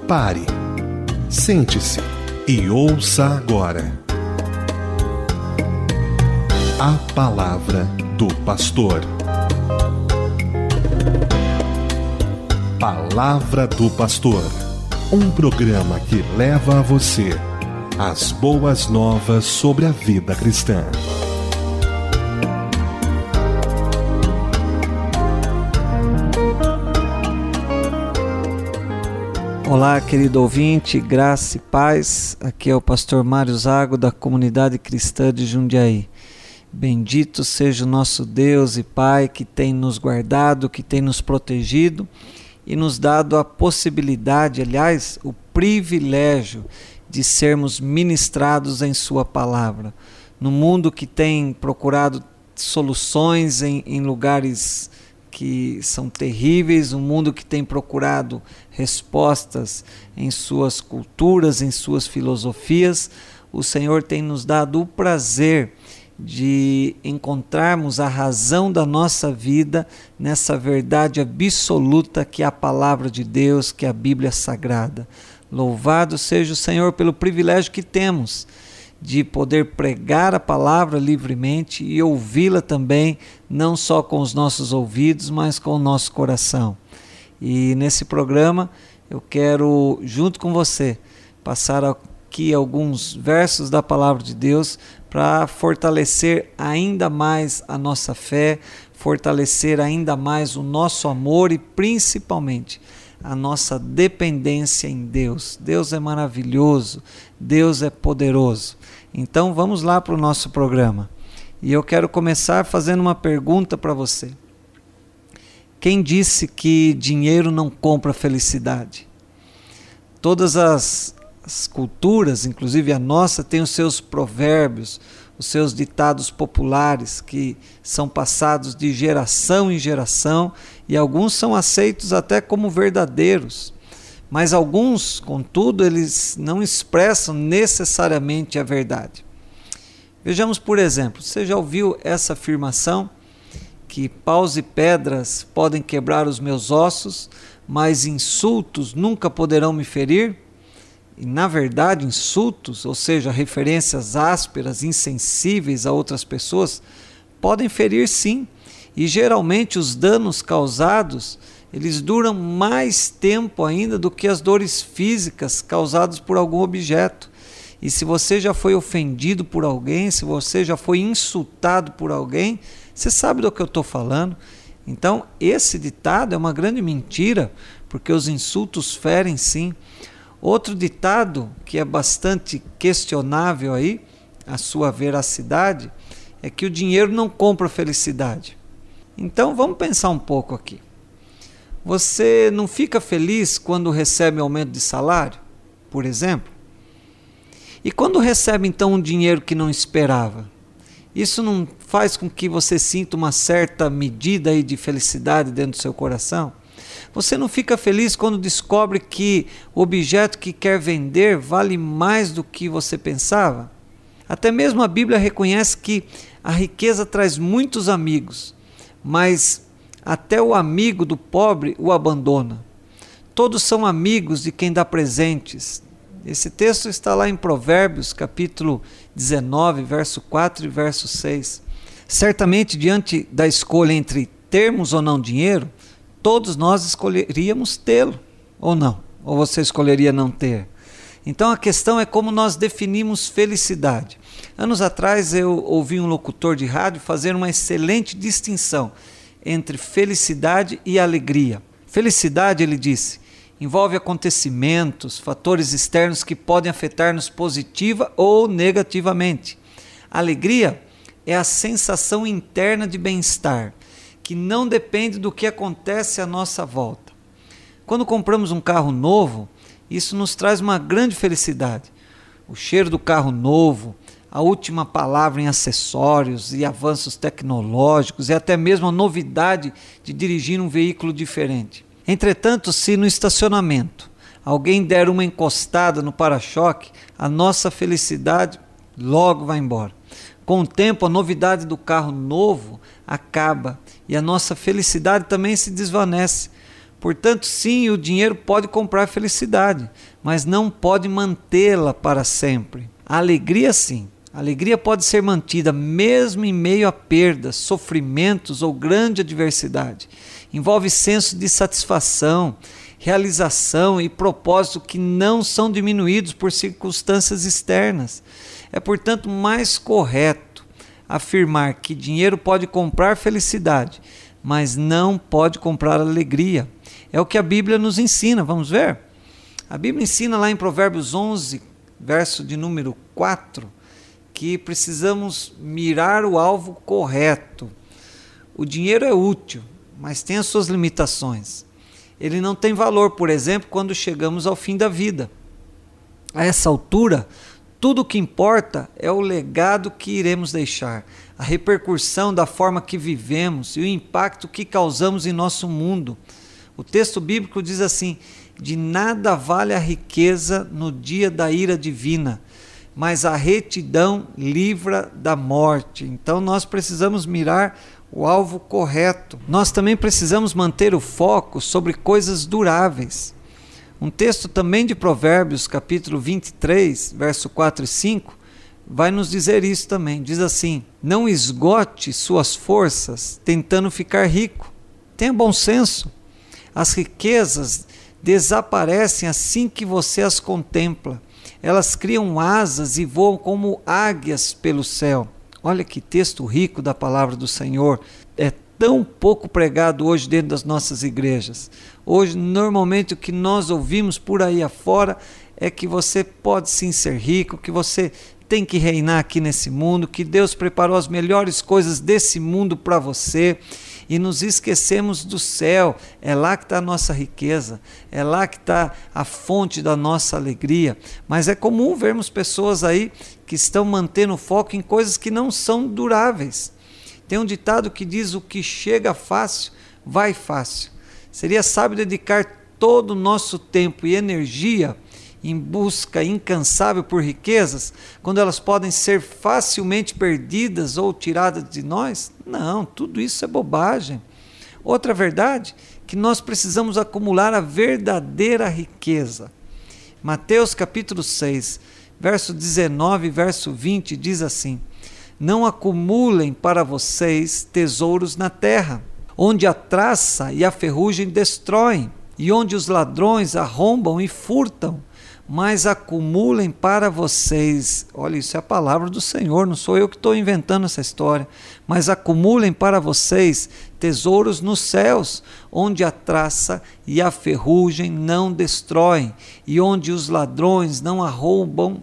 Pare, sente-se e ouça agora a Palavra do Pastor. Palavra do Pastor, um programa que leva a você as boas novas sobre a vida cristã. Olá, querido ouvinte, graça e paz. Aqui é o pastor Mário Zago, da Comunidade Cristã de Jundiaí. Bendito seja o nosso Deus e Pai, que tem nos guardado, que tem nos protegido e nos dado a possibilidade, aliás, o privilégio de sermos ministrados em sua palavra. No mundo que tem procurado soluções em lugares que são terríveis, um mundo que tem procurado respostas em suas culturas, em suas filosofias, o Senhor tem nos dado o prazer de encontrarmos a razão da nossa vida nessa verdade absoluta que é a palavra de Deus, que é a Bíblia Sagrada. Louvado seja o Senhor pelo privilégio que temos de poder pregar a palavra livremente e ouvi-la também, não só com os nossos ouvidos, mas com o nosso coração. E nesse programa eu quero, junto com você, passar aqui alguns versos da palavra de Deus para fortalecer ainda mais a nossa fé, fortalecer ainda mais o nosso amor e principalmente a nossa dependência em Deus. Deus é maravilhoso, Deus é poderoso. Então vamos lá para o nosso programa. E eu quero começar fazendo uma pergunta para você. Quem disse que dinheiro não compra felicidade? Todas as culturas, inclusive a nossa, têm os seus provérbios, os seus ditados populares que são passados de geração em geração e alguns são aceitos até como verdadeiros. Mas alguns, contudo, eles não expressam necessariamente a verdade. Vejamos, por exemplo, você já ouviu essa afirmação? Que paus e pedras podem quebrar os meus ossos, mas insultos nunca poderão me ferir? E, na verdade, insultos, ou seja, referências ásperas, insensíveis a outras pessoas, podem ferir sim. E geralmente os danos causados, eles duram mais tempo ainda do que as dores físicas causadas por algum objeto. E se você já foi ofendido por alguém, se você já foi insultado por alguém, você sabe do que eu estou falando. Então, esse ditado é uma grande mentira, porque os insultos ferem sim. Outro ditado que é bastante questionável aí, a sua veracidade, é que o dinheiro não compra felicidade. Então vamos pensar um pouco aqui. Você não fica feliz quando recebe aumento de salário, por exemplo? E quando recebe então um dinheiro que não esperava? Isso não faz com que você sinta uma certa medida aí de felicidade dentro do seu coração? Você não fica feliz quando descobre que o objeto que quer vender vale mais do que você pensava? Até mesmo a Bíblia reconhece que a riqueza traz muitos amigos, mas até o amigo do pobre o abandona. Todos são amigos de quem dá presentes. Esse texto está lá em Provérbios, capítulo 19, verso 4 e verso 6. Certamente, diante da escolha entre termos ou não dinheiro, todos nós escolheríamos tê-lo, ou não? Ou você escolheria não ter? Então a questão é como nós definimos felicidade. Anos atrás eu ouvi um locutor de rádio fazer uma excelente distinção entre felicidade e alegria. Felicidade, ele disse, envolve acontecimentos, fatores externos que podem afetar-nos positiva ou negativamente. Alegria é a sensação interna de bem-estar, que não depende do que acontece à nossa volta. Quando compramos um carro novo, isso nos traz uma grande felicidade. O cheiro do carro novo, a última palavra em acessórios e avanços tecnológicos e até mesmo a novidade de dirigir um veículo diferente. Entretanto, se no estacionamento alguém der uma encostada no para-choque, a nossa felicidade logo vai embora. Com o tempo, a novidade do carro novo acaba e a nossa felicidade também se desvanece, Portanto, sim, o dinheiro pode comprar felicidade, mas não pode mantê-la para sempre. A alegria, sim. A alegria pode ser mantida mesmo em meio a perdas, sofrimentos ou grande adversidade. Envolve senso de satisfação, realização e propósito que não são diminuídos por circunstâncias externas. É, portanto, mais correto afirmar que dinheiro pode comprar felicidade, mas não pode comprar alegria. É o que a Bíblia nos ensina, vamos ver? A Bíblia ensina lá em Provérbios 11, verso de número 4, que precisamos mirar o alvo correto. O dinheiro é útil, mas tem as suas limitações. Ele não tem valor, por exemplo, quando chegamos ao fim da vida. A essa altura, tudo o que importa é o legado que iremos deixar, a repercussão da forma que vivemos e o impacto que causamos em nosso mundo. O texto bíblico diz assim: de nada vale a riqueza no dia da ira divina, mas a retidão livra da morte. Então nós precisamos mirar o alvo correto. Nós também precisamos manter o foco sobre coisas duráveis. Um texto também de Provérbios, capítulo 23, verso 4 e 5, vai nos dizer isso também. Diz assim: não esgote suas forças tentando ficar rico. Tenha bom senso. As riquezas desaparecem assim que você as contempla. Elas criam asas e voam como águias pelo céu. Olha que texto rico da palavra do Senhor. É tão pouco pregado hoje dentro das nossas igrejas. Hoje, normalmente, o que nós ouvimos por aí afora é que você pode sim ser rico, que você tem que reinar aqui nesse mundo, que Deus preparou as melhores coisas desse mundo para você. E nos esquecemos do céu. É lá que está a nossa riqueza, é lá que está a fonte da nossa alegria. Mas é comum vermos pessoas aí que estão mantendo foco em coisas que não são duráveis. Tem um ditado que diz: o que chega fácil, vai fácil. Seria sábio dedicar todo o nosso tempo e energia em busca incansável por riquezas, quando elas podem ser facilmente perdidas ou tiradas de nós? Não, tudo isso é bobagem. Outra verdade, que nós precisamos acumular a verdadeira riqueza. Mateus capítulo 6, verso 19 e verso 20 diz assim: não acumulem para vocês tesouros na terra, onde a traça e a ferrugem destroem, e onde os ladrões arrombam e furtam, mas acumulem para vocês, olha, isso é a palavra do Senhor, não sou eu que estou inventando essa história, mas acumulem para vocês tesouros nos céus, onde a traça e a ferrugem não destroem, e onde os ladrões não arrombam,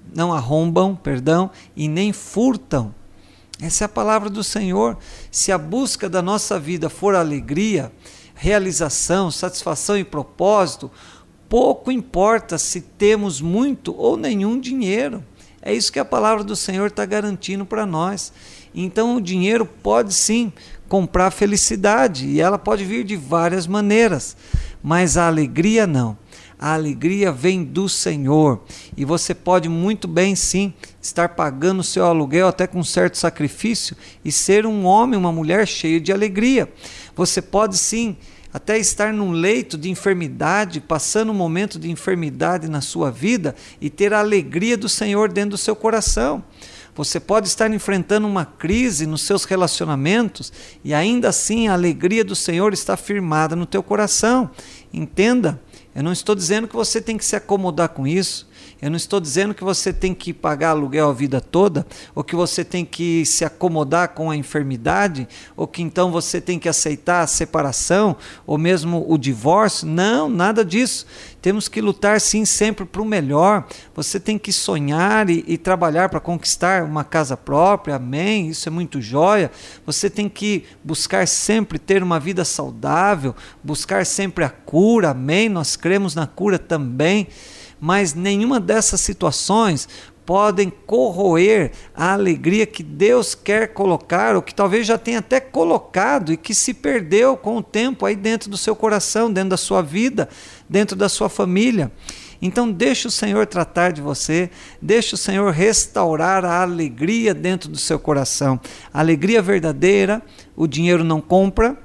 e nem furtam. Essa é a palavra do Senhor. Se a busca da nossa vida for alegria, realização, satisfação e propósito, pouco importa se temos muito ou nenhum dinheiro. É isso que a palavra do Senhor está garantindo para nós. Então o dinheiro pode sim comprar felicidade, e ela pode vir de várias maneiras, mas a alegria não. A alegria vem do Senhor, e você pode muito bem sim estar pagando o seu aluguel até com certo sacrifício e ser um homem, uma mulher cheio de alegria. Você pode sim até estar num leito de enfermidade, passando um momento de enfermidade na sua vida e ter a alegria do Senhor dentro do seu coração. Você pode estar enfrentando uma crise nos seus relacionamentos e ainda assim a alegria do Senhor está firmada no teu coração. Entenda, eu não estou dizendo que você tem que se acomodar com isso. Eu não estou dizendo que você tem que pagar aluguel a vida toda, ou que você tem que se acomodar com a enfermidade, ou que então você tem que aceitar a separação, ou mesmo o divórcio. Não, nada disso. Temos que lutar sim sempre para o melhor. Você tem que sonhar e trabalhar para conquistar uma casa própria, amém? Isso é muito jóia. Você tem que buscar sempre ter uma vida saudável, buscar sempre a cura, amém? Nós cremos na cura também. Mas nenhuma dessas situações podem corroer a alegria que Deus quer colocar, ou que talvez já tenha até colocado e que se perdeu com o tempo aí dentro do seu coração, dentro da sua vida, dentro da sua família. Então deixe o Senhor tratar de você, deixe o Senhor restaurar a alegria dentro do seu coração. A alegria verdadeira, o dinheiro não compra.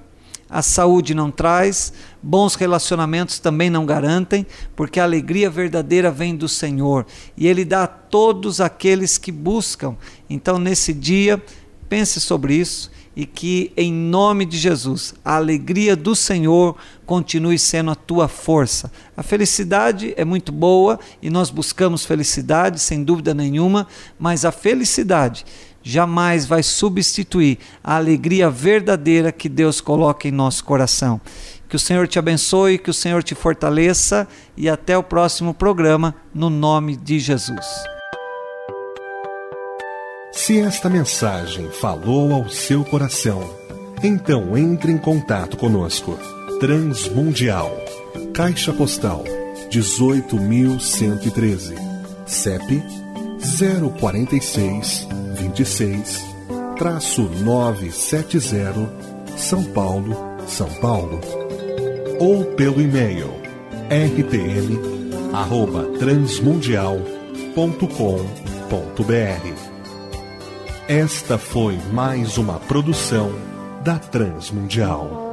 a saúde não traz, bons relacionamentos também não garantem, porque a alegria verdadeira vem do Senhor e Ele dá a todos aqueles que buscam. Então, nesse dia, pense sobre isso e que, em nome de Jesus, a alegria do Senhor continue sendo a tua força. A felicidade é muito boa e nós buscamos felicidade, sem dúvida nenhuma, mas a felicidade jamais vai substituir a alegria verdadeira que Deus coloca em nosso coração. Que o Senhor te abençoe, que o Senhor te fortaleça e até o próximo programa, no nome de Jesus. Se esta mensagem falou ao seu coração, então entre em contato conosco. Transmundial, Caixa Postal 18.113, CEP 046 26-970, São Paulo, São Paulo. Ou pelo e-mail rpm@transmundial.com.br. Esta foi mais uma produção da Transmundial.